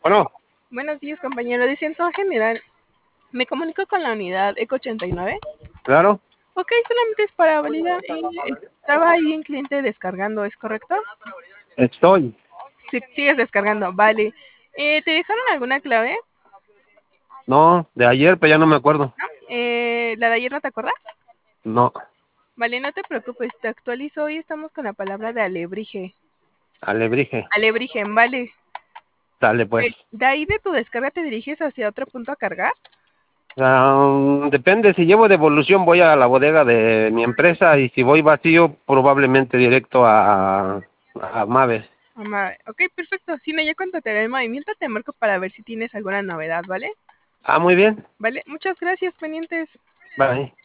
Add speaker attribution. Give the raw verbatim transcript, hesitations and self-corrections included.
Speaker 1: Bueno,
Speaker 2: Buenos días, compañero. De Ciento General. Me comunico con la unidad ECO ochenta y nueve.
Speaker 1: claro,
Speaker 2: Ok, solamente es para validar. Eh, estaba ahí en cliente descargando, ¿es correcto?
Speaker 1: estoy.
Speaker 2: Sí, sigues descargando, vale. Eh, ¿te dejaron alguna clave?
Speaker 1: No, de ayer, pero ya no me acuerdo.
Speaker 2: Eh, ¿La de ayer no te acuerdas?
Speaker 1: No,
Speaker 2: Vale, no te preocupes, te actualizo. Hoy estamos con la palabra de alebrije.
Speaker 1: alebrije.
Speaker 2: Alebrije, vale.
Speaker 1: Dale, pues.
Speaker 2: Eh, de ahí de tu descarga te diriges hacia otro punto a cargar.
Speaker 1: Ah, depende, si llevo devolución voy a la bodega de mi empresa y si voy vacío probablemente directo a, a Mave.
Speaker 2: Ama- Ok, perfecto. Si no, ya cuando te dé el movimiento te marco para ver si tienes alguna novedad, ¿vale?
Speaker 1: Ah, muy bien.
Speaker 2: Vale, muchas gracias, pendientes.
Speaker 1: Bye.